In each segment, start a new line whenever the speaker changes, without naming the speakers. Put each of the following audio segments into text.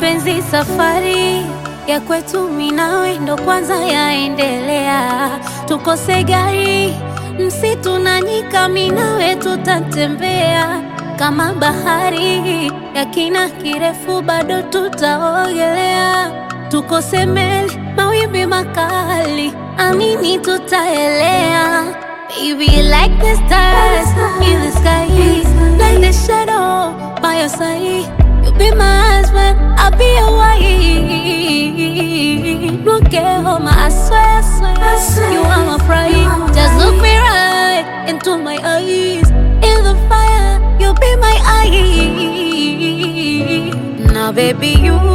mapenzi safari ya kwetu mimi nawe ndo kwanza yaendelea. Tukose gari, msitu na nyika, mimi nawe tutatembea. Kama bahari ya kina kirefu bado tutaogelea. Tukose meli, mawimbi makali, amini tutaelea. Baby, like the stars in the sky, like the shadow by your side. You be my husband, I'll be your wife. Look at home, I swear, you are my pride. Just look me right into my eyes. In the fire, you'll be my eye. Now baby,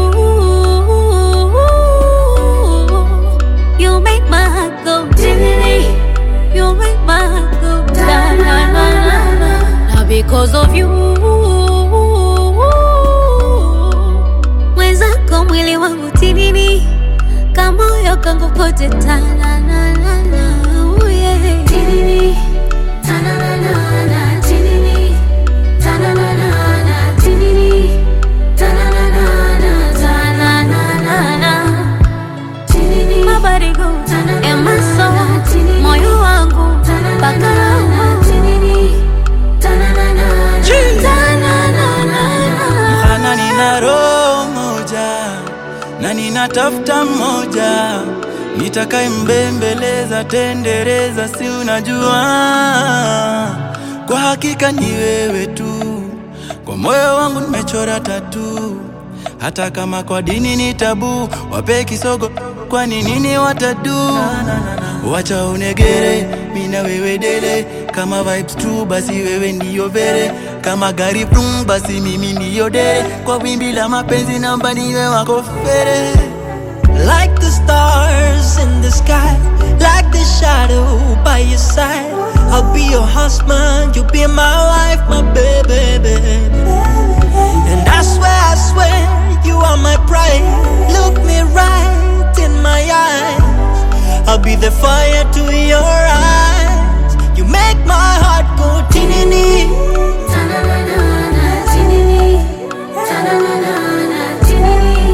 you make my heart go diddly. You make my heart go da na na na na. Now because of you, mwenzako mwili wangu tinini, kama moyo kangu kote ta na na na na. Oh yeah. Tinini, ta na na na na. Tinini, ta na na na na. Tinini, ta na na na na. Ta na na na na. Tinini, my body goes and my soul. Moyo wangu mpaka roho. Tinini, ta na na na na. Ta na na na na.
Mhana nina roho moja na ninatafuta mmoja, nitakaye mbembeleza tendereza, si unajua kwa hakika ni wewe tu. Kwa moyo wangu nimechora tatu, hata kama kwa dini ni tabu. Wape kisogo kwani nini watadu? Wacha unegere, mina wewe dele. Kama vibes true basi wewe ndiyo vere. Kama gari brum basi mimi ndiyo dere. Kwa wimbi la mapenzi namba niwe wako fere.
Like the stars in the sky, like the shadow by your side. I'll be your husband, you'll be my wife, my baby. And I swear, you are my pride. Look me right in my eyes. I'll be the fire to your eyes. You make my heart go tinini. Ta-na-na-na-na, tinini. Ta-na-na-na-na, tinini.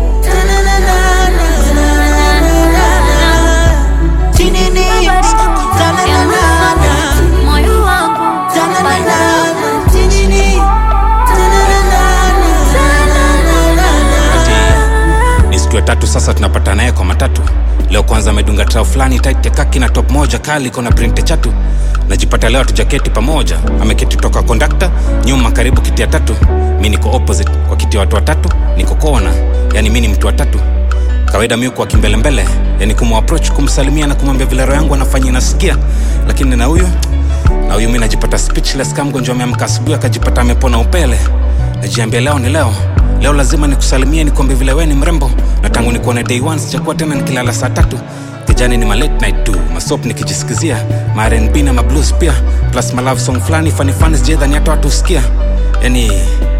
Ta-na-na-na-na, tinini. Ta-na-na-na-na,
moyo wangu
ta-na-na-na-na, tinini.
Ni siku ya tatu sasa tunapata naye kwa matatu. Leo kwanza amedunga trao fulani tight kaki na top moja kali kona print chatu. Najipata leo tujaketi pamoja. Ameketi toka conductor nyuma karibu kiti ya tatu. Mimi niko opposite kwa kiti ya watu watatu, niko kona. Yani mimi ni mtu wa tatu. Kawaida mimi kwa kimbele mbele, yani kumapproach kumsalimia na kumwambia vile roho yangu anafanya inasikia. Lakini na huyu mimi najipata speechless kama mgonjwa ameamka asubuhi akajipata amepona upele. Najiambia leo ni leo. Leo lazima nikusalimie nikwambie vile wewe ni mrembo. Na tangu nikuone day one sijakuwa tena nikilala saa 3. Kijani ni ma late night tu, masop nikijisikizia, ma R&B na ma blues pia, plus ma love song flani funny sije dhani hata watu usikia. Yani